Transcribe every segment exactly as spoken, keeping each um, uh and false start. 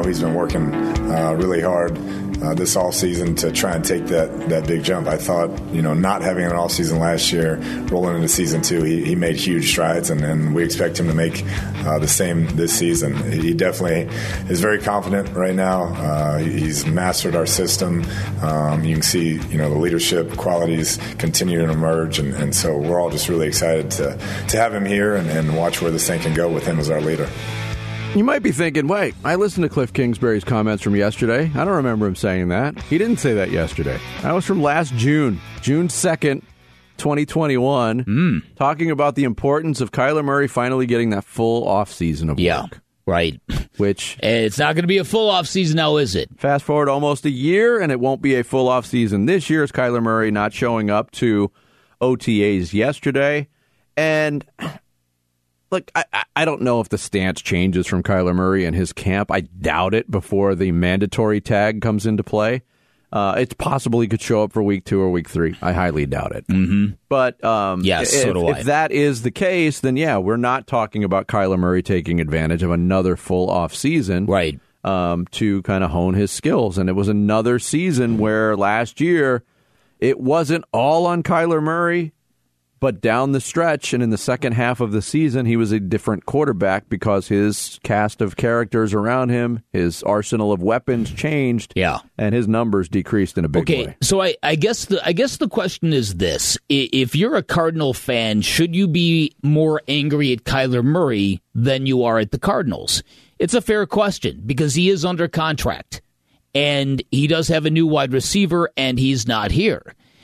he's been working uh, really hard uh, this offseason to try and take that, that big jump. I thought, you know, not having an offseason last year, rolling into season two, he, he made huge strides, and, and we expect him to make uh, the same this season. He definitely is very confident right now. Uh, he's mastered our system. Um, you can see, you know, the leadership qualities continue to emerge, and, and so we're all just really excited to, to have him here and, and watch where this thing can go with him as our leader. You might be thinking, wait, I listened to Cliff Kingsbury's comments from yesterday. I don't remember him saying that. He didn't say that yesterday. That was from last June, June second, twenty twenty-one, mm. talking about the importance of Kyler Murray finally getting that full offseason of yeah, work. Right. Which it's not going to be a full offseason now, is it? Fast forward almost a year, and it won't be a full offseason this year as Kyler Murray not showing up to O T As yesterday. And look, I, I don't know if the stance changes from Kyler Murray and his camp. I doubt it before the mandatory tag comes into play. Uh, it's possible he could show up for week two or week three. I highly doubt it. Mm-hmm. But um, yes, if, so do I. if that is the case, then yeah, we're not talking about Kyler Murray taking advantage of another full off season, right? Um, to kind of hone his skills. And it was another season where last year it wasn't all on Kyler Murray. But down the stretch and in the second half of the season, he was a different quarterback because his cast of characters around him, his arsenal of weapons changed, yeah, and his numbers decreased in a big okay, way. So I, I guess the I guess the question is this: if you're a Cardinal fan, should you be more angry at Kyler Murray than you are at the Cardinals? It's a fair question because he is under contract, and he does have a new wide receiver, and he's not here.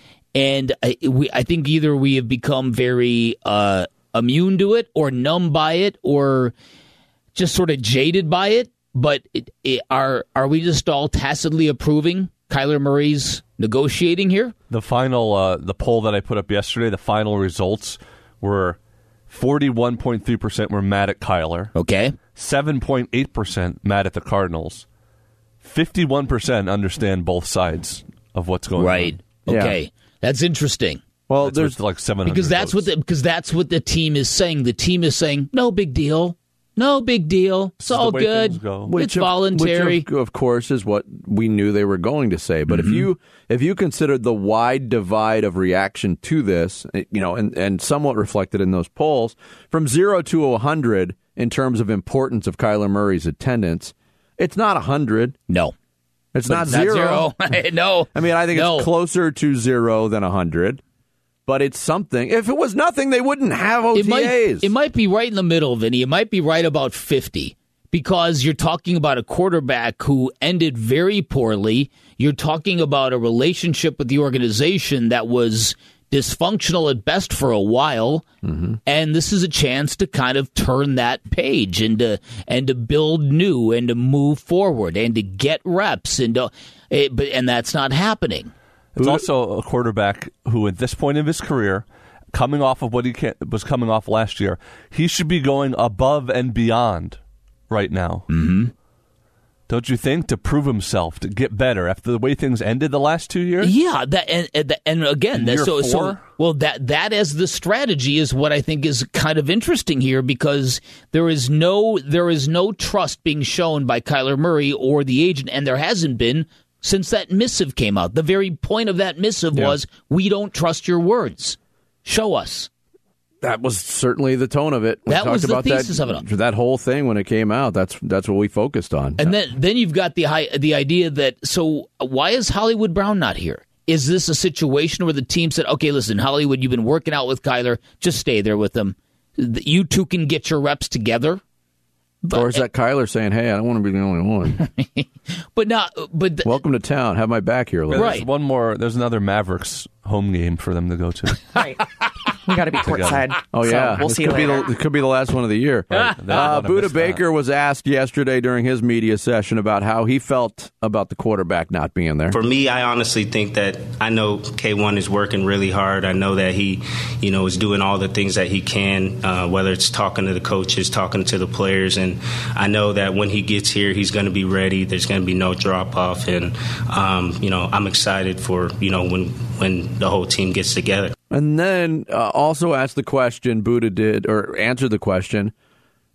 And I, we, I think either we have become very uh, immune to it or numb by it or just sort of jaded by it. But it, it, are are we just all tacitly approving Kyler Murray's negotiating here? The final, uh, the poll that I put up yesterday, the final results were forty-one point three percent were mad at Kyler. Okay. seven point eight percent mad at the Cardinals. fifty-one percent understand both sides of what's going right. on. Right. Okay. Yeah. That's interesting. Well, that's there's like seven hundred because that's votes. what the, because that's what the team is saying. The team is saying, no big deal, no big deal. It's all good. Which it's of, voluntary. Which of, of course, is what we knew they were going to say. But Mm-hmm. if you if you considered the wide divide of reaction to this, you know, and, and somewhat reflected in those polls, from zero to a hundred in terms of importance of Kyler Murray's attendance, it's not a hundred. No. It's But not it's zero. Not zero. No. I mean, I think no. it's closer to zero than a hundred. But it's something. If it was nothing, they wouldn't have O T As. It might, it might be right in the middle, Vinny. It might be right about fifty because you're talking about a quarterback who ended very poorly. You're talking about a relationship with the organization that was dysfunctional at best for a while, mm-hmm. and this is a chance to kind of turn that page and to and to build new and to move forward and to get reps and to, it, but and that's not happening. It's also a quarterback who, at this point of his career, coming off of what he can, was coming off last year, he should be going above and beyond right now. Mm-hmm. Don't you think? To prove himself, to get better after the way things ended the last two years. Yeah, that and and, and again, that, so four? so well that that as the strategy is what I think is kind of interesting here because there is no there is no trust being shown by Kyler Murray or the agent, and there hasn't been since that missive came out. The very point of that missive yeah. was, we don't trust your words. Show us. That was certainly the tone of it. We that talked was the about thesis that, of it. That whole thing when it came out, that's that's what we focused on. And then, then you've got the high, the idea that, so why is Hollywood Brown not here? Is this a situation where the team said, okay, listen, Hollywood, you've been working out with Kyler, just stay there with him. You two can get your reps together. But, or is that Kyler saying, hey, I don't want to be the only one? but not, but th- welcome to town. Have my back here a little. Right. There's one more. There's another Mavericks home game for them to go to. Right. We got to be courtside. Oh, yeah. So we'll this see you could later. Be the, it could be the last one of the year. Right. Uh, Buda Baker that. was asked yesterday during his media session about how he felt about the quarterback not being there. For me, I honestly think that I know K one is working really hard. I know that he, you know, is doing all the things that he can, uh, whether it's talking to the coaches, talking to the players. And I know that when he gets here, he's going to be ready. There's going to be no drop-off. And, um, you know, I'm excited for, you know, when, when the whole team gets together. And then uh, also asked the question, Buda did, or answered the question,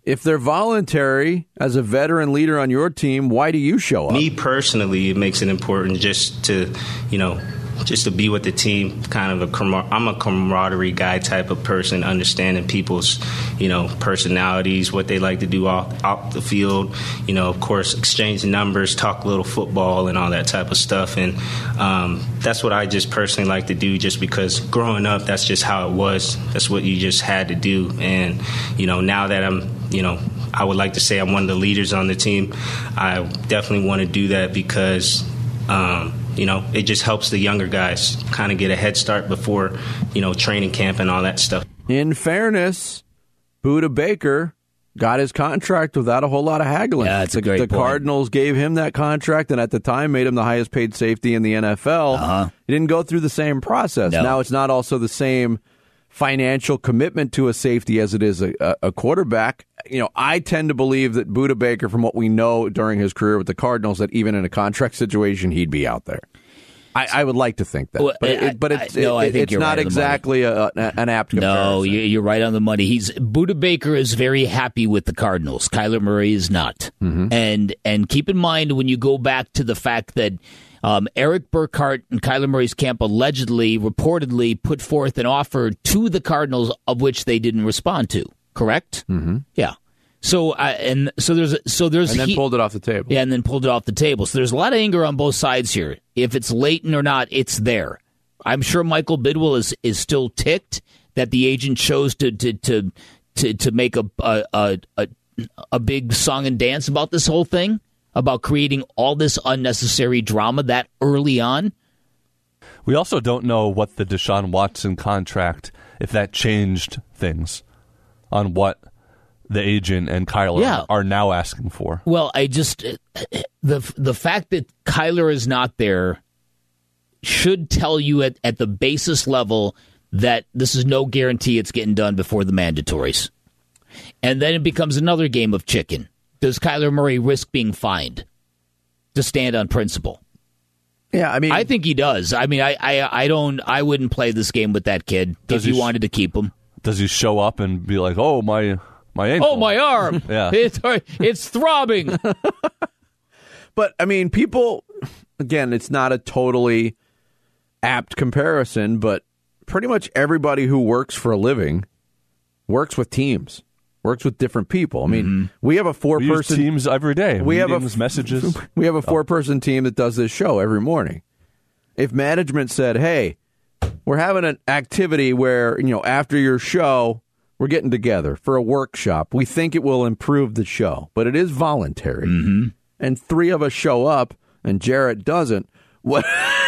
if they're voluntary as a veteran leader on your team, why do you show up? Me personally, it makes it important just to, you know, just to be with the team, kind of a, I'm a camaraderie guy type of person, understanding people's, you know, personalities, what they like to do off, off the field, you know, of course, exchange numbers, talk a little football and all that type of stuff. And um, that's what I just personally like to do, just because growing up, that's just how it was. That's what you just had to do. And, you know, now that I'm, you know, I would like to say I'm one of the leaders on the team, I definitely want to do that because, um, you know, it just helps the younger guys kind of get a head start before, you know, training camp and all that stuff. In fairness, Budda Baker got his contract without a whole lot of haggling. Yeah, that's a the, great The point. Cardinals gave him that contract, and at the time made him the highest paid safety in the N F L. Uh-huh. He didn't go through the same process. No. Now it's not also the same financial commitment to a safety as it is a, a quarterback. You know, I tend to believe that Budda Baker, from what we know during his career with the Cardinals, that even in a contract situation, he'd be out there. I, I would like to think that, well, but, I, it, but it's, I, no, it, I think it's you're not right exactly a, a, an apt comparison. No, you're right on the money. He's Budda Baker is very happy with the Cardinals. Kyler Murray is not. Mm-hmm. And and keep in mind when you go back to the fact that um, Eric Burkhart and Kyler Murray's camp allegedly, reportedly put forth an offer to the Cardinals of which they didn't respond to. Correct? Mm-hmm. Yeah. So uh, and so there's so there's and then he, pulled it off the table. Yeah, and then pulled it off the table. So there's a lot of anger on both sides here. If it's latent or not, it's there. I'm sure Michael Bidwell is, is still ticked that the agent chose to to to to, to make a, a a a big song and dance about this whole thing, about creating all this unnecessary drama that early on. We also don't know what the Deshaun Watson contract, if that changed things on what the agent and Kyler yeah. are now asking for. Well, I just the the fact that Kyler is not there should tell you at, at the basis level that this is no guarantee it's getting done before the mandatories. And then it becomes another game of chicken. Does Kyler Murray risk being fined to stand on principle? Yeah, I mean, I think he does. I mean, I I, I don't. I wouldn't play this game with that kid if you sh- wanted to keep him. Does he show up and be like, "Oh my, my ankle. Oh, my arm. Yeah. It's, it's throbbing." But, I mean, people, again, it's not a totally apt comparison, but pretty much everybody who works for a living works with teams, works with different people. I mean, mm-hmm. we have a four-person... We use teams every day. We Meetings, have a, messages. We have a four-person team that does this show every morning. If management said, hey, we're having an activity where, you know, after your show, we're getting together for a workshop. We think it will improve the show, but it is voluntary. Mm-hmm. And three of us show up, and Jarrett doesn't. What?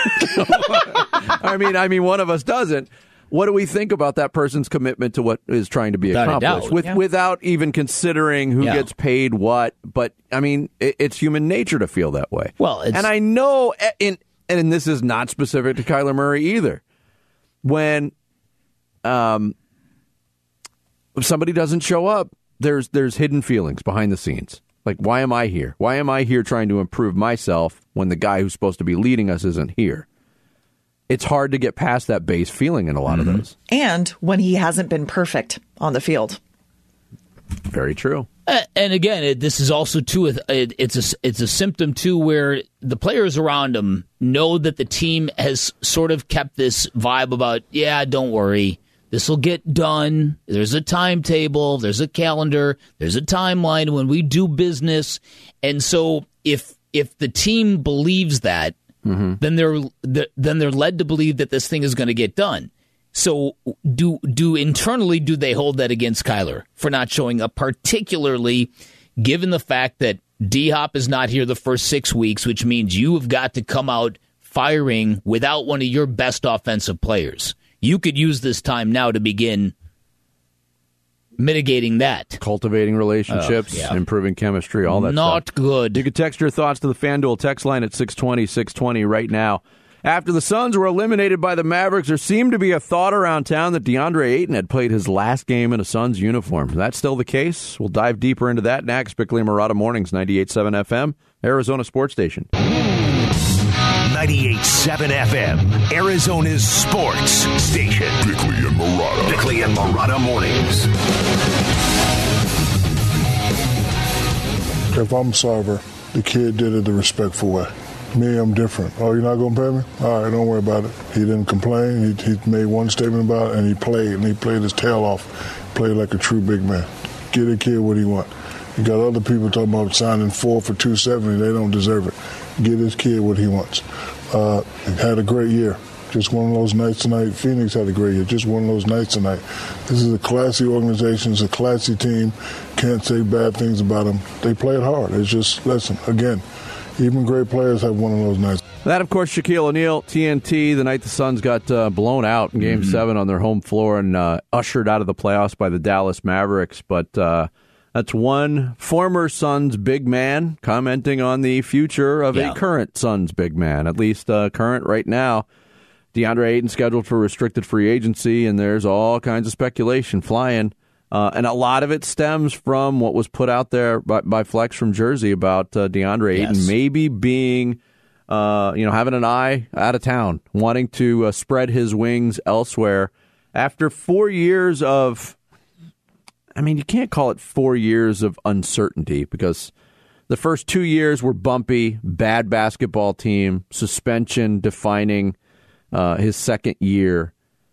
I mean, I mean, one of us doesn't. What do we think about that person's commitment to what is trying to be Without accomplished, with, yeah. without even considering who yeah. gets paid what? But I mean, it, it's human nature to feel that way. Well, it's, and I know, in and this is not specific to Kyler Murray either. When um, if somebody doesn't show up, there's there's hidden feelings behind the scenes. Like, why am I here? Why am I here trying to improve myself when the guy who's supposed to be leading us isn't here? It's hard to get past that base feeling in a lot mm-hmm. of those. And when he hasn't been perfect on the field. Very true. Uh, and again, it, this is also too. It, it's a it's a symptom too, where the players around him know that the team has sort of kept this vibe about, yeah, don't worry, this will get done. There's a timetable, there's a calendar, there's a timeline when we do business, and so if if the team believes that, mm-hmm. then they're then they're led to believe that this thing is going to get done. So do do internally, do they hold that against Kyler for not showing up, particularly given the fact that D-Hop is not here the first six weeks, which means you have got to come out firing without one of your best offensive players. You could use this time now to begin mitigating that. Cultivating relationships, uh, yeah. improving chemistry, all that not stuff. Not good. You can text your thoughts to the FanDuel text line at six twenty, six twenty right now. After the Suns were eliminated by the Mavericks, there seemed to be a thought around town that DeAndre Ayton had played his last game in a Suns uniform. Is that still the case? We'll dive deeper into that next. Bickley and Marotta Mornings, ninety-eight point seven F M, Arizona Sports Station. ninety-eight point seven F M, Arizona's sports station. Bickley and Marotta. Bickley and Marotta Mornings. if I'm Sarver, the kid did it the respectful way. Me, I'm different. Oh, you're not going to pay me? All right, don't worry about it. He didn't complain. He, he made one statement about it, and he played, and he played his tail off. Played like a true big man. Get a kid what he wants. You got other people talking about signing four for two seventy. They don't deserve it. Get his kid what he wants. Uh, had a great year. Just one of those nights tonight. Phoenix had a great year. Just one of those nights tonight. This is a classy organization. It's a classy team. Can't say bad things about them. They played hard. It's just, listen, again, even great players have one of those nights. That, of course, Shaquille O'Neal, T N T, the night the Suns got uh, blown out in Game mm-hmm. seven on their home floor and uh, ushered out of the playoffs by the Dallas Mavericks. But uh, that's one former Suns big man commenting on the future of yeah. a current Suns big man, at least uh, current right now. DeAndre Ayton scheduled for restricted free agency, and there's all kinds of speculation flying. Uh, and a lot of it stems from what was put out there by, by Flex from Jersey about uh, DeAndre yes. Ayton maybe being, uh, you know, having an eye out of town, wanting to uh, spread his wings elsewhere. After four years of, I mean, you can't call it four years of uncertainty because the first two years were bumpy, bad basketball team, suspension defining uh, his second year.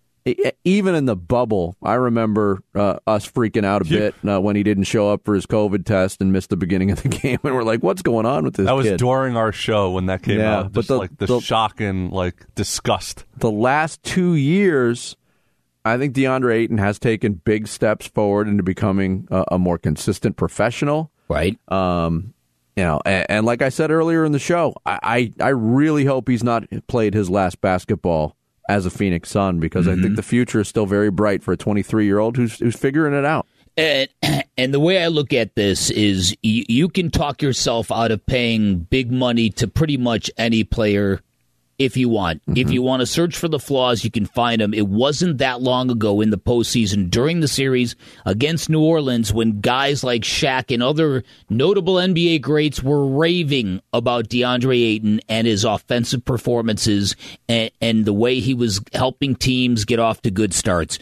Even in the bubble, I remember uh, us freaking out a bit uh, when he didn't show up for his COVID test and missed the beginning of the game. And we're like, what's going on with this That was kid? during our show when that came yeah, out. Just but the, like the, the shock and like disgust. The last two years, I think DeAndre Ayton has taken big steps forward into becoming a, a more consistent professional. Right. Um, you know, and, and like I said earlier in the show, I, I, I really hope he's not played his last basketball as a Phoenix Sun, because mm-hmm. I think the future is still very bright for a twenty-three-year-old who's who's figuring it out. And, and the way I look at this is you, you can talk yourself out of paying big money to pretty much any player if you want. Mm-hmm. If you want to search for the flaws, you can find them. It wasn't that long ago in the postseason during the series against New Orleans when guys like Shaq and other notable N B A greats were raving about DeAndre Ayton and his offensive performances and, and the way he was helping teams get off to good starts.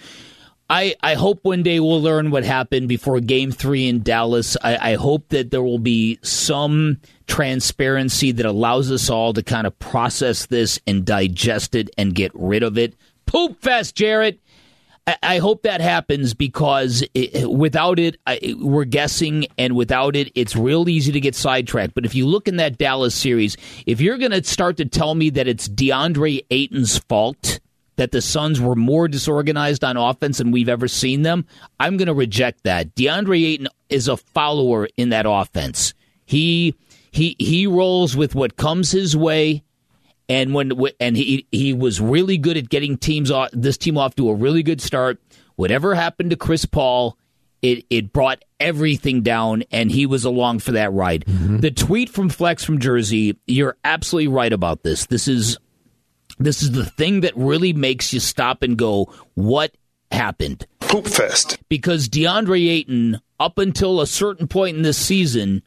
I, I hope one day we'll learn what happened before Game three in Dallas. I, I hope that there will be some transparency that allows us all to kind of process this and digest it and get rid of it. Poop fest, Jarrett. I, I hope that happens because it, without it, I, we're guessing, and without it, it's real easy to get sidetracked. But if you look in that Dallas series, if you're going to start to tell me that it's DeAndre Ayton's fault that the Suns were more disorganized on offense than we've ever seen them, I'm going to reject that. DeAndre Ayton is a follower in that offense. He he he rolls with what comes his way, and when and he he was really good at getting teams off, this team off to a really good start. Whatever happened to Chris Paul, it it brought everything down, and he was along for that ride. Mm-hmm. The tweet from Flex from Jersey, you're absolutely right about this. This is This is the thing that really makes you stop and go, what happened? Poop fest. Because DeAndre Ayton, up until a certain point in this season,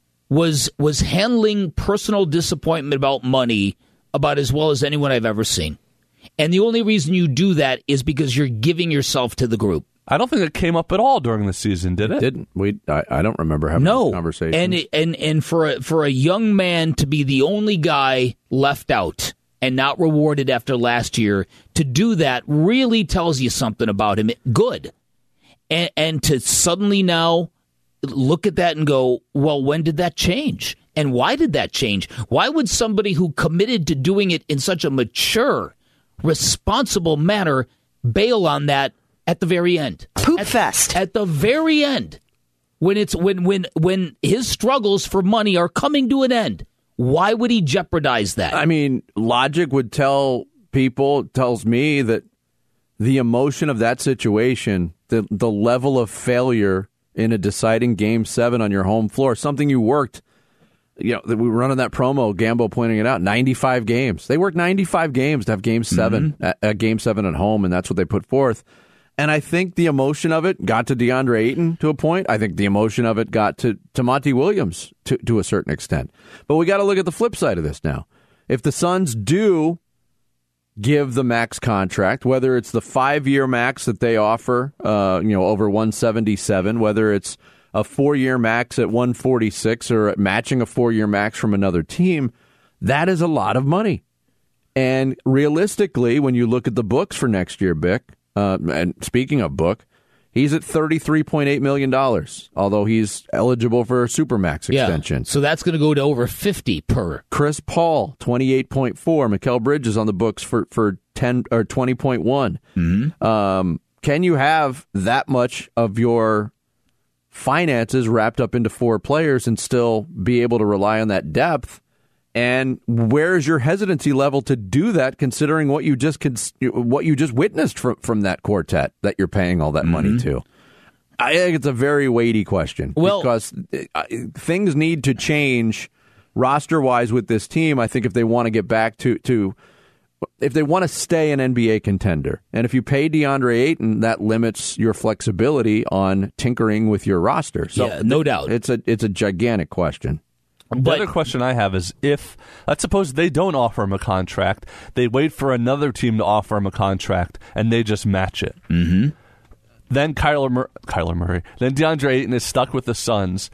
was was handling personal disappointment about money about as well as anyone I've ever seen. And the only reason you do that is because you're giving yourself to the group. I don't think it came up at all during the season, did it? It didn't. We. I, I don't remember having no. this conversation. And and and for a, for a young man to be the only guy left out and not rewarded after last year, to do that really tells you something about him. Good. And, and to suddenly now look at that and go, well, when did that change? And why did that change? Why would somebody who committed to doing it in such a mature, responsible manner bail on that at the very end? Poop at, fest. At the very end, when it's when when when his struggles for money are coming to an end. Why would he jeopardize that? I mean, logic would tell people, tells me that the emotion of that situation, the the level of failure in a deciding game seven on your home floor, something you worked, you know, we were running that promo, Gambo pointing it out, ninety-five games. They worked ninety-five games to have game seven, mm-hmm. at, at game seven at home, and that's what they put forth. And I think the emotion of it got to DeAndre Ayton to a point. I think the emotion of it got to, to Monty Williams to, to a certain extent. But we got to look at the flip side of this now. If the Suns do give the max contract, whether it's the five-year max that they offer, uh, you know, over one seventy-seven, whether it's a four-year max at one forty-six or matching a four-year max from another team, that is a lot of money. And realistically, when you look at the books for next year, Bick, uh, and speaking of book, he's at thirty-three point eight million dollars, although he's eligible for a Supermax extension. Yeah, so that's going to go to over fifty per. Chris Paul, twenty-eight point four. Mikal Bridges on the books for, for ten or twenty point one. Mm-hmm. Um, can you have that much of your finances wrapped up into four players and still be able to rely on that depth? And where is your hesitancy level to do that, considering what you just cons- what you just witnessed from, from that quartet that you're paying all that mm-hmm. money to? I think it's a very weighty question well, because things need to change roster-wise with this team. I think if they want to get back to, to if they want to stay an N B A contender, and if you pay DeAndre Ayton, that limits your flexibility on tinkering with your roster. So yeah, no doubt, it's a it's a gigantic question. The but, other question I have is if, let's suppose they don't offer him a contract, they wait for another team to offer him a contract, and they just match it. Mm-hmm. Then Kyler, Mur- Kyler Murray, then DeAndre Ayton is stuck with the Suns.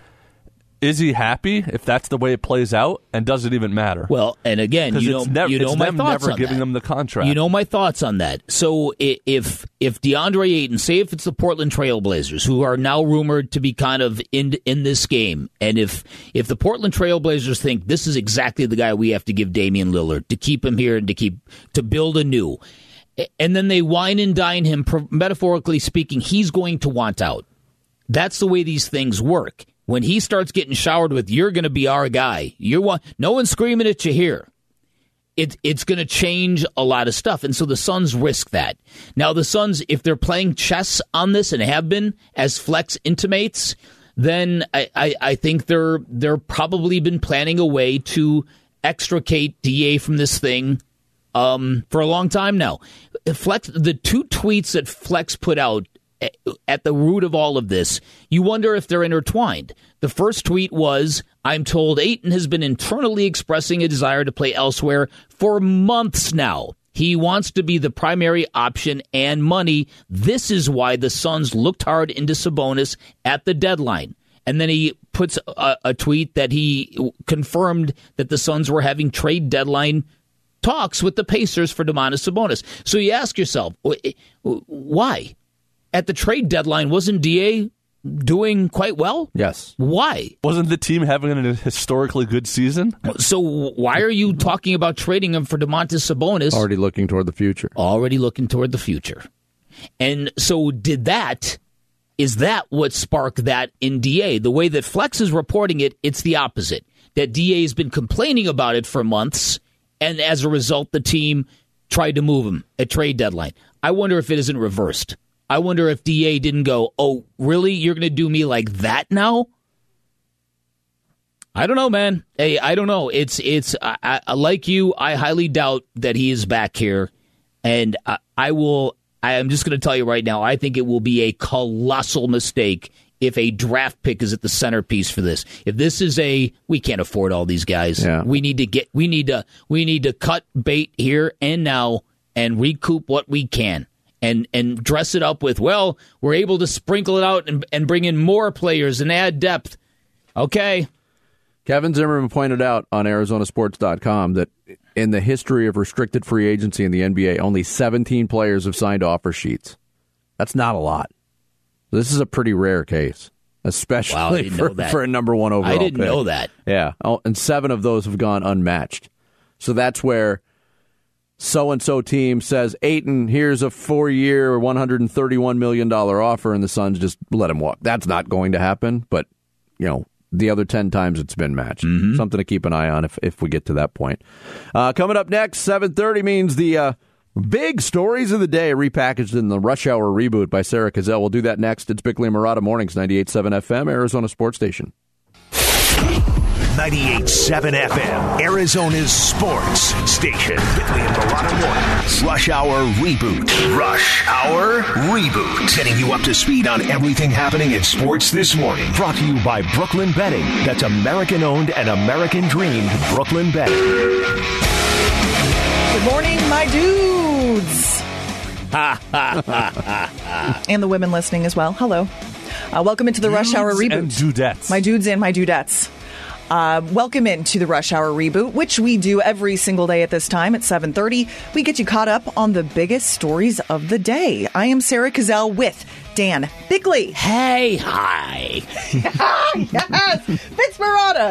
Is he happy if that's the way it plays out, and does it even matter? Well, and again, you know, never, you know my them thoughts never on giving that. them the contract. You know my thoughts on that. So if if DeAndre Ayton, say if it's the Portland Trailblazers, who are now rumored to be kind of in in this game, and if if the Portland Trailblazers think this is exactly the guy we have to give Damian Lillard to keep him here and to keep to build anew, and then they wine and dine him, metaphorically speaking, he's going to want out. That's the way these things work. When he starts getting showered with, you're going to be our guy. You're one, no one's screaming at you here. It, it's going to change a lot of stuff. And so the Suns risk that. Now, the Suns, if they're playing chess on this and have been, as Flex intimates, then I, I, I think they're they're probably been planning a way to extricate D A from this thing um, for a long time now. Flex, the two tweets that Flex put out at the root of all of this, you wonder if they're intertwined. The first tweet was, I'm told Ayton has been internally expressing a desire to play elsewhere for months now. He wants to be the primary option and money. This is why the Suns looked hard into Sabonis at the deadline. And then he puts a, a tweet that he confirmed that the Suns were having trade deadline talks with the Pacers for Domantas Sabonis. So you ask yourself, why? At the trade deadline, wasn't D A doing quite well? Yes. Why? Wasn't the team having a historically good season? So why are you talking about trading him for Domantas Sabonis? Already looking toward the future. Already looking toward the future. And so did that, is that what sparked that in D A? The way that Flex is reporting it, it's the opposite. That D A has been complaining about it for months, and as a result, the team tried to move him at trade deadline. I wonder if it isn't reversed. I wonder if D A didn't go, oh, really? You're going to do me like that now? I don't know, man. Hey, I don't know. It's, it's, I, I, like you, I highly doubt that he is back here. And I, I will, I am just going to tell you right now, I think it will be a colossal mistake if a draft pick is at the centerpiece for this. If this is a, we can't afford all these guys. Yeah. We need to get, we need to, we need to cut bait here and now and recoup what we can. And and dress it up with, well, we're able to sprinkle it out and, and bring in more players and add depth. Okay. Kevin Zimmerman pointed out on Arizona Sports dot com that in the history of restricted free agency in the N B A, only seventeen players have signed offer sheets. That's not a lot. This is a pretty rare case, especially wow, I didn't for, know that. for a number one overall I didn't pick. know that. Yeah, oh, and seven of those have gone unmatched. So that's where so-and-so team says, Ayton, here's a four-year, one hundred thirty-one million dollars offer, and the Suns just let him walk. That's not going to happen, but, you know, the other ten times it's been matched. Mm-hmm. Something to keep an eye on if, if we get to that point. Uh, coming up next, seven thirty means the uh, big stories of the day repackaged in the Rush Hour reboot by Sarah Cazell. We'll do that next. It's Bickley and Marotta Mornings, ninety-eight point seven F M, Arizona Sports Station. ninety-eight point seven F M, Arizona's sports station. Bickley and Marotta Mornings. Rush Hour Reboot. Rush Hour Reboot. Getting you up to speed on everything happening in sports this morning. Brought to you by Brooklyn Betting. That's American-owned and American-dreamed Brooklyn Betting. Good morning, my dudes. And the women listening as well. Hello. Uh, welcome into the Rush Hour Dudes Reboot. and dudettes. My dudes and my dudettes. Uh, welcome into the Rush Hour Reboot, which we do every single day at this time at seven thirty. We get you caught up on the biggest stories of the day. I am Sarah Cazell with Dan Bigley. Hey, hi. Yes, Vince Marotta.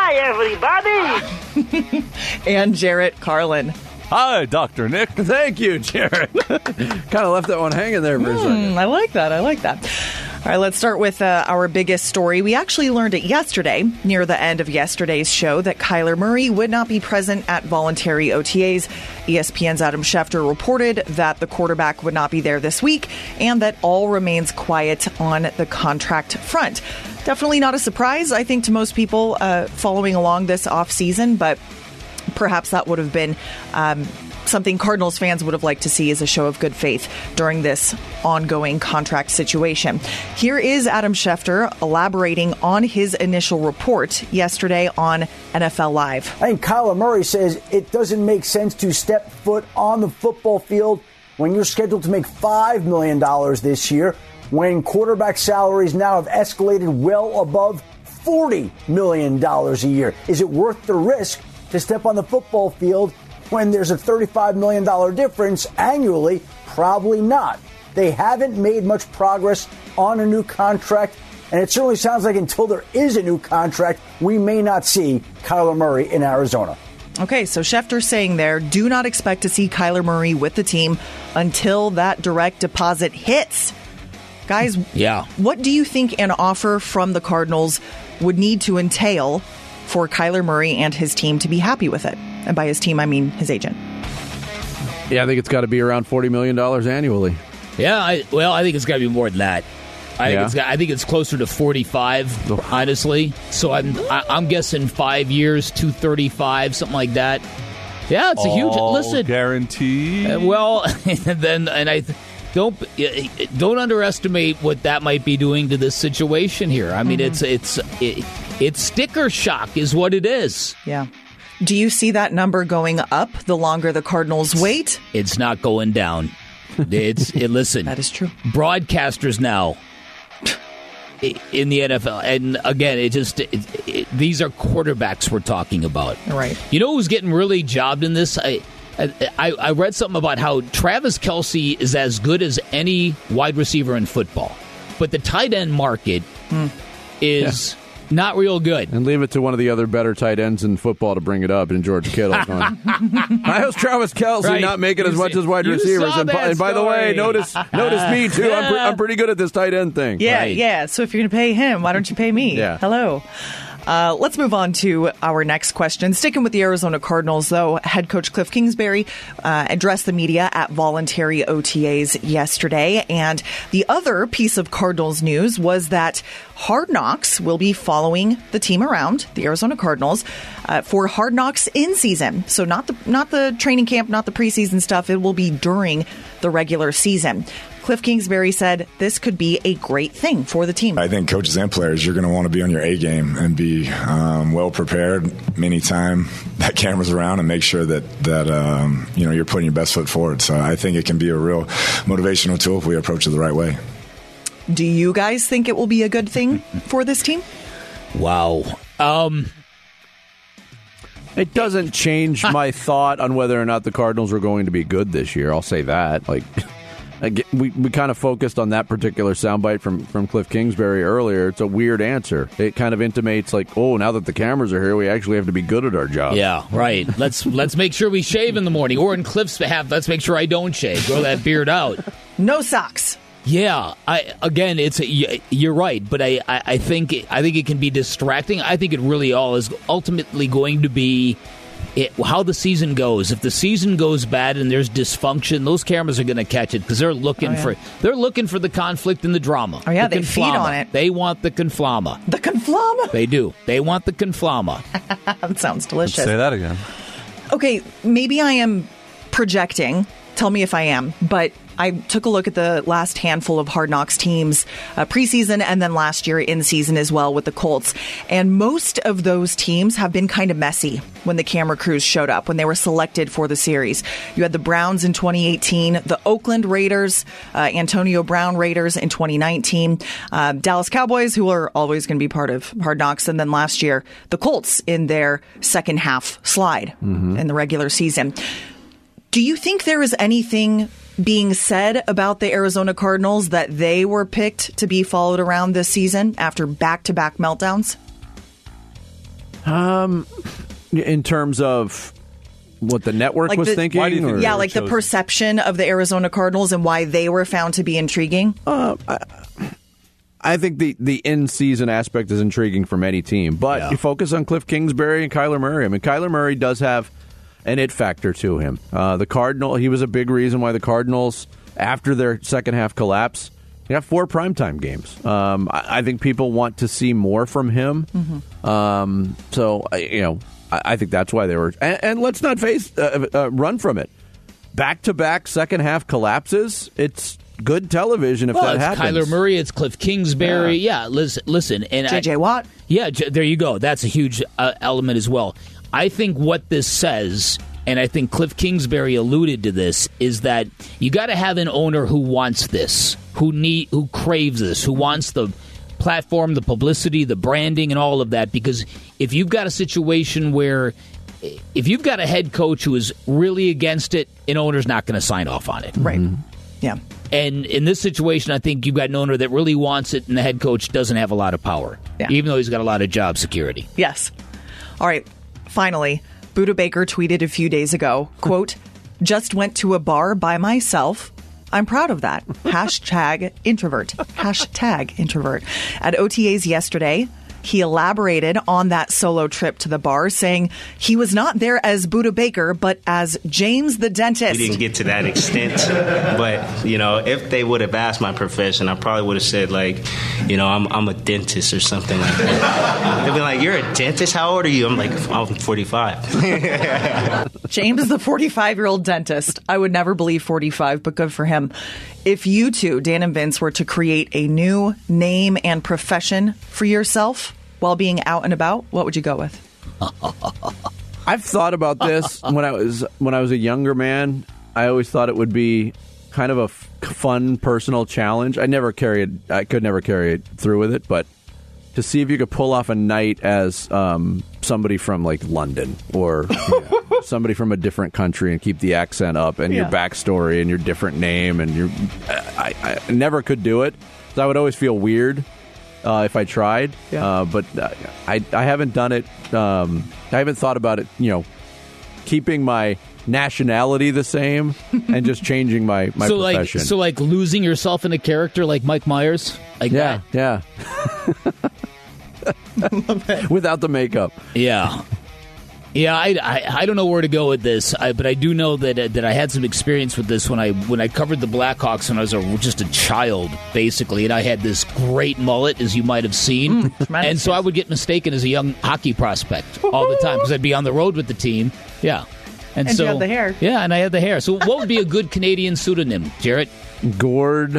Hi, everybody. And Jarrett Carlin. Hi, Doctor Nick. Thank you, Jared. Kind of left that one hanging there for a second. Mm, I like that. I like that. All right, let's start with uh, our biggest story. We actually learned it yesterday, near the end of yesterday's show, that Kyler Murray would not be present at voluntary O T As. E S P N's Adam Schefter reported that the quarterback would not be there this week and that all remains quiet on the contract front. Definitely not a surprise, I think, to most people uh, following along this offseason, but perhaps that would have been um, something Cardinals fans would have liked to see as a show of good faith during this ongoing contract situation. Here is Adam Schefter elaborating on his initial report yesterday on N F L Live. I think Kyler Murray says it doesn't make sense to step foot on the football field when you're scheduled to make five million dollars this year, when quarterback salaries now have escalated well above forty million dollars a year. Is it worth the risk to step on the football field when there's a thirty-five million dollars difference annually? Probably not. They haven't made much progress on a new contract, and it certainly sounds like until there is a new contract, we may not see Kyler Murray in Arizona. Okay, so Schefter saying there, do not expect to see Kyler Murray with the team until that direct deposit hits. Guys, yeah. What do you think an offer from the Cardinals would need to entail for Kyler Murray and his team to be happy with it? And by his team, I mean his agent. Yeah, I think it's got to be around forty million dollars annually. Yeah, I, well, I think it's got to be more than that. I, Yeah. think it's got, I think it's closer to forty-five, honestly. So I'm I, I'm guessing five years, two thirty-five, something like that. Yeah, it's a huge. All Listen, guaranteed. uh, well, and then and I th- don't don't underestimate what that might be doing to this situation here. I mean, Mhm. it's it's it, it's sticker shock, is what it is. Yeah. Do you see that number going up the longer the Cardinals wait? It's not going down. It's it, listen. That is true. Broadcasters now in the N F L, and again, it just it, it, these are quarterbacks we're talking about. Right. You know who's getting really jobbed in this? I, I I read something about how Travis Kelce is as good as any wide receiver in football, but the tight end market Hmm. is not real good. And leave it to one of the other better tight ends in football to bring it up in George Kittle. Going, how's Travis Kelce Right. not making You as much see- as wide you receivers? saw And, by- that and by the way, story. notice notice me too. I'm, pre- I'm pretty good at this tight end thing. Yeah, Right. yeah. So if you're going to pay him, why don't you pay me? Yeah. Hello. Uh, let's move on to our next question. Sticking with the Arizona Cardinals, though, head coach Cliff Kingsbury uh, addressed the media at voluntary O T As yesterday. And the other piece of Cardinals news was that Hard Knocks will be following the team around, the Arizona Cardinals, uh, for Hard Knocks in season. So not the not the training camp, not the preseason stuff. It will be during the regular season. Cliff Kingsbury said this could be a great thing for the team. I think coaches and players, you're going to want to be on your A game and be um, well prepared anytime that camera's around, and make sure that that um, you know you're putting your best foot forward. So I think it can be a real motivational tool if we approach it the right way. Do you guys think it will be a good thing for this team? Wow. Um, It doesn't change my thought on whether or not the Cardinals are going to be good this year. I'll say that. Like, again, we we kind of focused on that particular soundbite from from Cliff Kingsbury earlier. It's a weird answer. It kind of intimates like, oh, now that the cameras are here, we actually have to be good at our job. Yeah, right. Let's let's make sure we shave in the morning, or in Cliff's behalf, let's make sure I don't shave. Grow that beard out. No socks. Yeah, I again, it's a, you're right, but I, I, I think I think it can be distracting. I think it really all is ultimately going to be it, how the season goes. If the season goes bad and there's dysfunction, those cameras are going to catch it because they're looking Oh, yeah. for they're looking for the conflict and the drama. Oh, yeah, the they feed conflama. on it. They want the conflama. The conflama. They do. They want the conflama. That sounds delicious. Say that again. Okay, maybe I am projecting. Tell me if I am. But I took a look at the last handful of Hard Knocks teams uh, preseason and then last year in season as well with the Colts. And most of those teams have been kind of messy when the camera crews showed up, when they were selected for the series. You had the Browns in twenty eighteen, the Oakland Raiders, uh, Antonio Brown Raiders in twenty nineteen, uh, Dallas Cowboys, who are always going to be part of Hard Knocks, and then last year, the Colts in their second half slide mm-hmm. in the regular season. Do you think there is anything being said about the Arizona Cardinals that they were picked to be followed around this season after back-to-back meltdowns? Um, in terms of what the network like was the, thinking? Think or? Yeah, like the perception of the Arizona Cardinals and why they were found to be intriguing? Uh, I, I think the, the in-season aspect is intriguing from any team, but yeah. you focus on Cliff Kingsbury and Kyler Murray. I mean, Kyler Murray does have an it factor to him. Uh, the Cardinal, he was a big reason why the Cardinals, after their second half collapse, they got four primetime games. Um, I, I think people want to see more from him. Mm-hmm. Um, so, I, you know, I, I think that's why they were. And, and let's not face uh, uh, run from it. Back-to-back second half collapses. It's good television if well, that it's happens. Kyler Murray, it's Cliff Kingsbury. Yeah, yeah listen, listen. And J J. Watt. Yeah, J- there you go. That's a huge uh, element as well. I think what this says, and I think Cliff Kingsbury alluded to this, is that you got to have an owner who wants this, who need, who craves this, who wants the platform, the publicity, the branding, and all of that. Because if you've got a situation where, if you've got a head coach who is really against it, an owner's not going to sign off on it. Right. Mm-hmm. Yeah. And in this situation, I think you've got an owner that really wants it, and the head coach doesn't have a lot of power, yeah. even though he's got a lot of job security. Yes. All right. Finally, Buda Baker tweeted a few days ago, quote, just went to a bar by myself. I'm proud of that. Hashtag introvert. Hashtag introvert. At O T As yesterday, he elaborated on that solo trip to the bar, saying he was not there as Buda Baker, but as James the dentist. We didn't get to that extent, but, you know, if they would have asked my profession, I probably would have said, like, you know, I'm I'm a dentist or something like that. They'd be like, you're a dentist? How old are you? I'm like, I'm forty-five. James, the forty-five-year-old dentist. I would never believe forty-five, but good for him. If you two, Dan and Vince, were to create a new name and profession for yourself while being out and about, what would you go with? I've thought about this when I was when I was a younger man. I always thought it would be kind of a f- fun personal challenge. I never carried, I could never carry it through with it, but to see if you could pull off a night as um, somebody from like London or you know, somebody from a different country and keep the accent up and yeah. your backstory and your different name and your, I, I never could do it. So I would always feel weird uh, if I tried, yeah. uh, but I I haven't done it. Um, I haven't thought about it. You know, keeping my nationality the same and just changing my, my so profession. Like, so like losing yourself in a character like Mike Myers? Like yeah, that? yeah. Without the makeup. Yeah. Yeah, I, I, I don't know where to go with this, I, but I do know that uh, that I had some experience with this when I when I covered the Blackhawks when I was a, just a child, basically, and I had this great mullet, as you might have seen, mm, and so I would get mistaken as a young hockey prospect all the time because I'd be on the road with the team. Yeah. And, and so, you had the hair. Yeah, and I had the hair. So what would be a good Canadian pseudonym, Jarrett? Gord.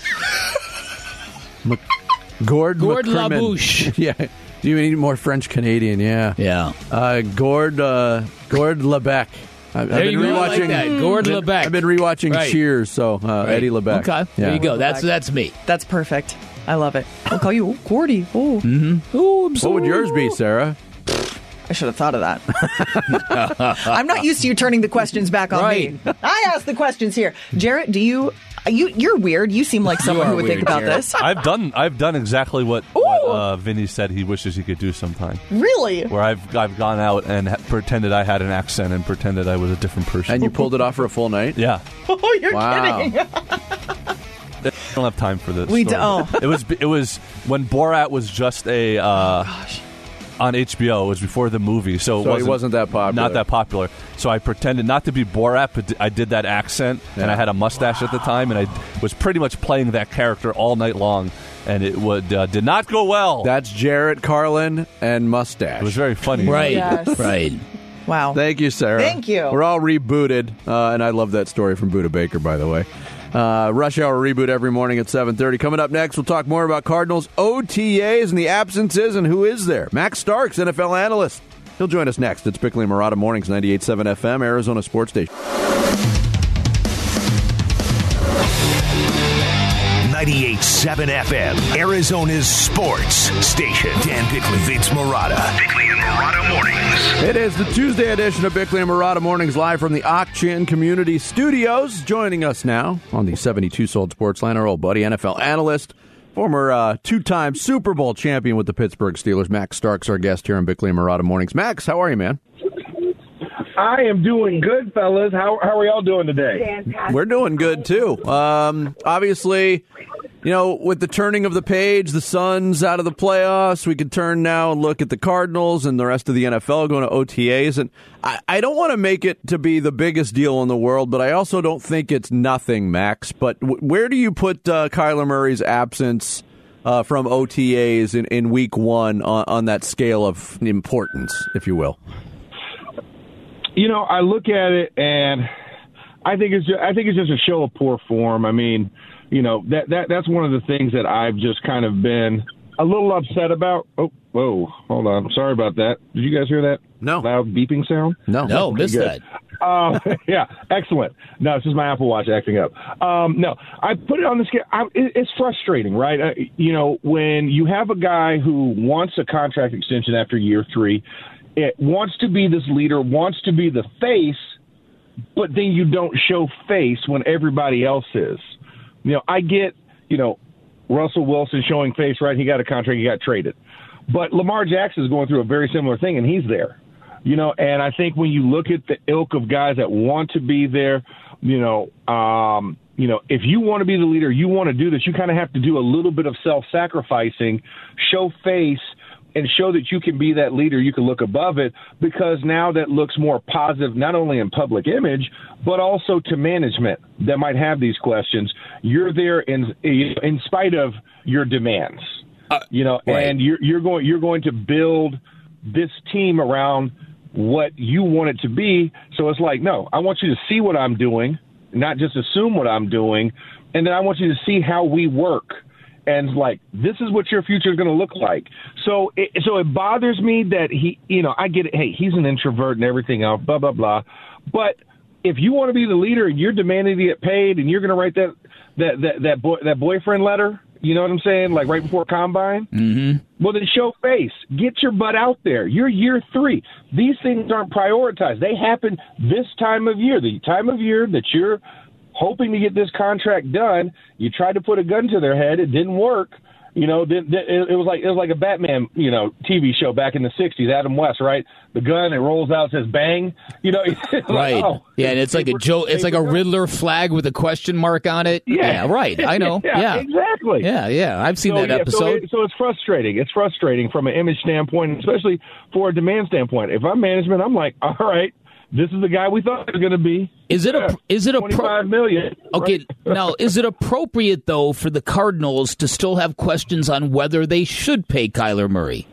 M- Gord Gord McCrimmon. Labouche. Yeah. Do you need more French Canadian? Yeah. Yeah. Uh, Gord uh, Gord Lebec. I've, there I've been you go. rewatching I like that. Gord been, Lebec. I've been rewatching right. Cheers, so uh, right. Eddie Lebec. Okay. Yeah. There you go. That's that's me. That's perfect. I love it. I'll call you Gordy. Oh. Mm-hmm. Oh, I'm so what would yours be, Sarah? I should have thought of that. I'm not used to you turning the questions back on right. me. I ask the questions here. Jarrett, do you, you you're weird. You seem like someone who would weird, think about Jarrett. this. I've done I've done exactly what, what uh, Vinny said he wishes he could do sometime. Really? Where I've I've gone out and ha- pretended I had an accent and pretended I was a different person. And you pulled it off for a full night? Yeah. Oh, you're wow. kidding. I don't have time for this. We don't. It was it was when Borat was just a uh, oh, gosh. on H B O. It was before the movie, so, it so wasn't, he wasn't that popular. Not that popular. So I pretended not to be Borat, but I did that accent, yeah. and I had a mustache wow. at the time, and I was pretty much playing that character all night long, and it would uh, did not go well. That's Jarrett Carlin and mustache. It was very funny, right? Yes. Right. Wow. Thank you, Sarah. Thank you. We're all rebooted, uh, and I love that story from Buda Baker, by the way. Uh, Rush Hour Reboot every morning at seven thirty. Coming up next, we'll talk more about Cardinals O T As and the absences and who is there. Max Starks, N F L analyst. He'll join us next. It's Bickley and Murata Mornings, ninety-eight point seven F M, Arizona Sports Station. ninety-eight point seven F M, Arizona's sports station. Dan Bickley, Vince Murata. Bickley and Murata Mornings. It is the Tuesday edition of Bickley and Murata Mornings, live from the Ak-Chin Community Studios. Joining us now on the seventy-two Sold Sports Line, our old buddy, N F L analyst, former uh, two-time Super Bowl champion with the Pittsburgh Steelers, Max Starks, our guest here on Bickley and Murata Mornings. Max, how are you, man? I am doing good, fellas. How how are y'all doing today? Fantastic. We're doing good, too. Um, obviously, you know, with the turning of the page, the Suns out of the playoffs, we could turn now and look at the Cardinals and the rest of the N F L going to O T As. And I, I don't want to make it to be the biggest deal in the world, but I also don't think it's nothing, Max. But w- where do you put uh, Kyler Murray's absence uh, from O T As in, in week one on, on that scale of importance, if you will? You know, I look at it and I think it's just, I think it's just a show of poor form. I mean, you know, that, that that's one of the things that I've just kind of been a little upset about. Oh, whoa, hold on. Sorry about that. Did you guys hear that? No. Loud beeping sound? No. No, missed that. Uh, yeah, excellent. No, it's just my Apple Watch acting up. Um, no, I put it on the scale. I, it, it's frustrating, right? Uh, you know, when you have a guy who wants a contract extension after year three, it wants to be this leader, wants to be the face, but then you don't show face when everybody else is. You know, I get, you know, Russell Wilson showing face, right? He got a contract, he got traded. But Lamar Jackson is going through a very similar thing, and he's there. You know, and I think when you look at the ilk of guys that want to be there, you know, um, you know, if you want to be the leader, you want to do this, you kind of have to do a little bit of self-sacrificing, show face, and show that you can be that leader, you can look above it, because now that looks more positive, not only in public image, but also to management that might have these questions. You're there in in spite of your demands, uh, you know, right. and you're, you're going you're going to build this team around what you want it to be. So it's like, no, I want you to see what I'm doing, not just assume what I'm doing, and then I want you to see how we work. And like, this is what your future is going to look like. So, it, so it bothers me that he, you know, I get it. Hey, he's an introvert and everything else, blah blah blah. But if you want to be the leader and you're demanding to get paid, and you're going to write that that that that, boy, that boyfriend letter, you know what I'm saying, like right before combine. Mm-hmm. Well, then show face. Get your butt out there. You're year three. These things aren't prioritized. They happen this time of year, the time of year that you're hoping to get this contract done. You tried to put a gun to their head. It didn't work. You know, it was like it was like a Batman, you know, T V show back in the sixties. Adam West, right? The gun, it rolls out, says "bang." You know, right? Like, oh, yeah, and it's like a Joe. It's like a Riddler flag with a question mark on it. Yeah, yeah right. I know. Yeah, yeah, exactly. Yeah, yeah. I've seen so, that yeah, episode. So, it, so it's frustrating. It's frustrating from an image standpoint, especially for a demand standpoint. If I'm management, I'm like, all right. This is the guy we thought it was going to be. Is it a is it a twenty-five million? Okay, right? Now is it appropriate though for the Cardinals to still have questions on whether they should pay Kyler Murray?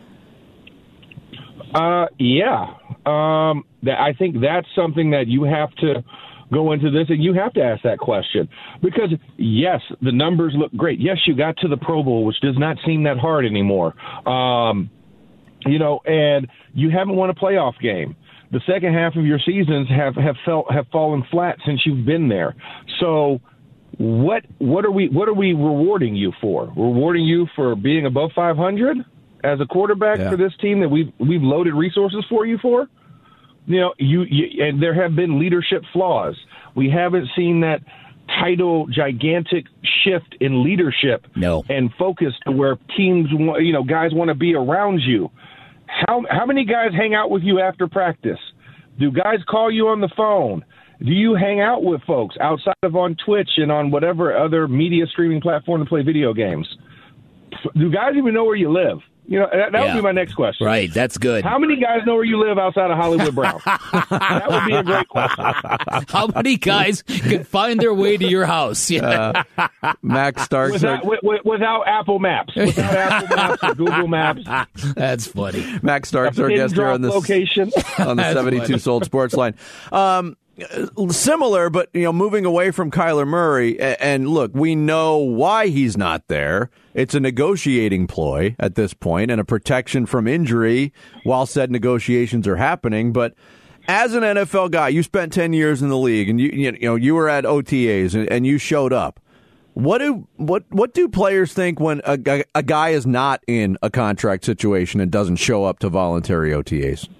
Uh, yeah. Um, that, I think that's something that you have to go into this, and you have to ask that question, because yes, the numbers look great. Yes, you got to the Pro Bowl, which does not seem that hard anymore. Um, you know, and you haven't won a playoff game. The second half of your seasons have, have felt have fallen flat since you've been there. So what what are we what are we rewarding you for? Rewarding you for being above five hundred as a quarterback yeah. for this team that we've we've loaded resources for you for? You know, you, you and there have been leadership flaws. We haven't seen that tidal gigantic shift in leadership no. and focus to where teams, you know, guys want to be around you. How how many guys hang out with you after practice? Do guys call you on the phone? Do you hang out with folks outside of on Twitch and on whatever other media streaming platform to play video games? Do guys even know where you live? You know, that, that yeah. would be my next question. Right, that's good. How many guys know where you live outside of Hollywood Brown? That would be a great question. How many guys can find their way to your house? Yeah. Uh, Max Starks. Without, are... w- without Apple Maps. Without Apple Maps or Google Maps. That's funny. Max Starks, our guest here on, this, location. on the seventy-two funny. Sold Sports Line. Um, similar, but you know, moving away from Kyler Murray, and, and look, we know why he's not there. It's a negotiating ploy at this point and a protection from injury while said negotiations are happening. But as an N F L guy, you spent ten years in the league, and you you know you were at O T As and, and you showed up. What do what what do players think when a, a guy is not in a contract situation and doesn't show up to voluntary O T As?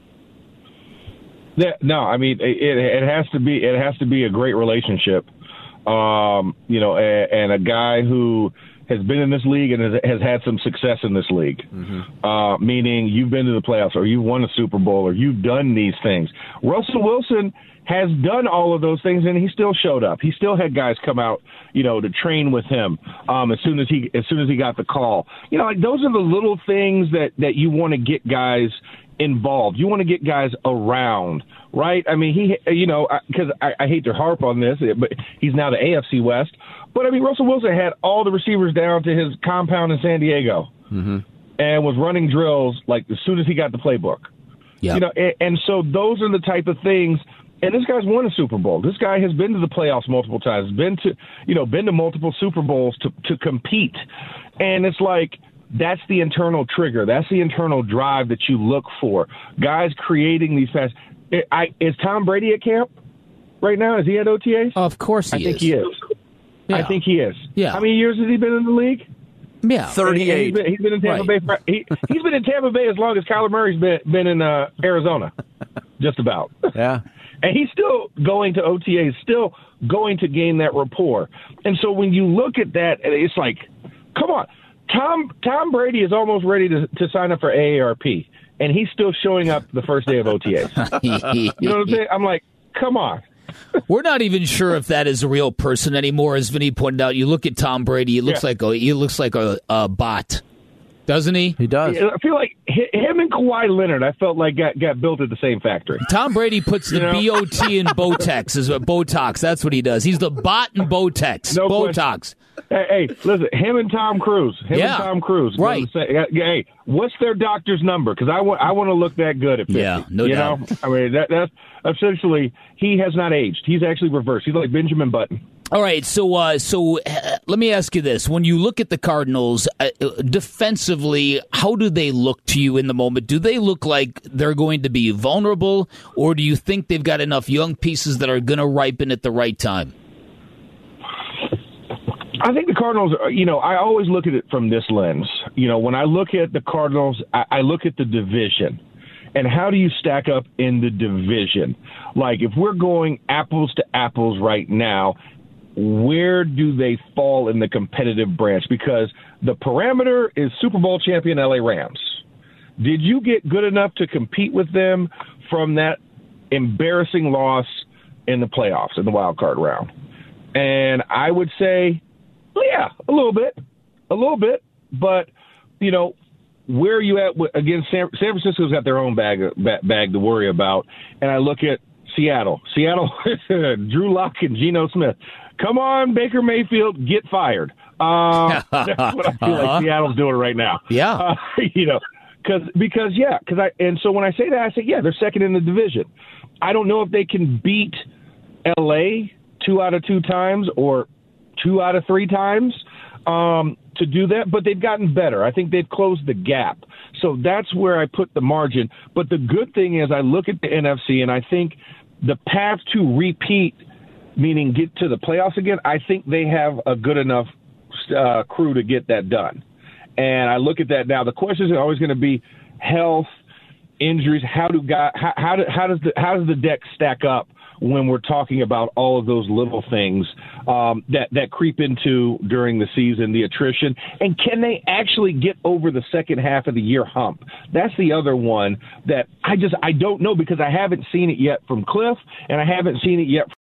Yeah, no, I mean it, it has to be it has to be a great relationship, um, you know, and, and a guy who has been in this league and has, has had some success in this league, mm-hmm. uh, meaning you've been to the playoffs or you've won a Super Bowl or you've done these things. Russell Wilson has done all of those things, and he still showed up. He still had guys come out, you know, to train with him um, as soon as he as soon as he got the call. You know, like those are the little things that that you want to get guys involved. You want to get guys around, right? I mean, he, you know, because I, I hate to harp on this, but he's now the A F C West. But I mean, Russell Wilson had all the receivers down to his compound in San Diego, mm-hmm. and was running drills like as soon as he got the playbook. Yeah, you know, and, and so those are the type of things. And this guy's won a Super Bowl. This guy has been to the playoffs multiple times, been to, you know, been to multiple Super Bowls to, to compete. And it's like, that's the internal trigger. That's the internal drive that you look for. Guys creating these fast. I, is Tom Brady at camp right now? Is he at O T As? Of course he I is. think he is. Yeah. I think he is. Yeah. How many years has he been in the league? Yeah, thirty-eight. He's been, he's been in Tampa right. Bay. For, he, he's been in Tampa Bay as long as Kyler Murray's been been in uh, Arizona, just about. Yeah, and he's still going to O T As, still going to gain that rapport. And so when you look at that, it's like, come on, Tom Tom Brady is almost ready to, to sign up for A A R P, and he's still showing up the first day of O T As. You know what I'm saying? I'm like, come on. We're not even sure if that is a real person anymore. As Vinny pointed out, you look at Tom Brady; he looks yeah. like a, he looks like a, a bot, doesn't he? He does. I feel like him and Kawhi Leonard, I felt like got, got built at the same factory. Tom Brady puts the you know? B O T in Botex, is what Botox. That's what he does. He's the bot in Botex. No Botox. Hey, hey, listen, him and Tom Cruise. Him yeah. and Tom Cruise. Right. Say, hey, what's their doctor's number? Because I want I want to look that good at fifty. Yeah, no you doubt. Know? I mean, that, that's essentially, he has not aged. He's actually reversed. He's like Benjamin Button. All right, so uh, so uh, let me ask you this. When you look at the Cardinals, uh, defensively, how do they look to you in the moment? Do they look like they're going to be vulnerable, or do you think they've got enough young pieces that are going to ripen at the right time? I think the Cardinals, you know, I always look at it from this lens. You know, when I look at the Cardinals, I, I look at the division. And how do you stack up in the division? Like, if we're going apples to apples right now, where do they fall in the competitive branch? Because the parameter is Super Bowl champion L A Rams. Did you get good enough to compete with them from that embarrassing loss in the playoffs, in the wild card round? And I would say, well, yeah, a little bit, a little bit. But, you know, where are you at against San, San Francisco's got their own bag, bag to worry about. And I look at Seattle. Seattle, Drew Lock and Geno Smith. Come on, Baker Mayfield, get fired. Um, that's what I feel uh-huh. like Seattle's doing right now. Yeah. Uh, you know, cause, because, yeah, because I, and so when I say that, I say, yeah, they're second in the division. I don't know if they can beat L A two out of two times or two out of three times um, to do that, but they've gotten better. I think they've closed the gap. So that's where I put the margin. But the good thing is I look at the N F C, and I think the path to repeat, meaning get to the playoffs again, I think they have a good enough uh, crew to get that done. And I look at that now. The question is always going to be health, injuries. How do guys, how, how, do, how does the how does the deck stack up when we're talking about all of those little things um, that, that creep into during the season, the attrition, and can they actually get over the second half of the year hump? That's the other one that I just I don't know because I haven't seen it yet from Cliff, and I haven't seen it yet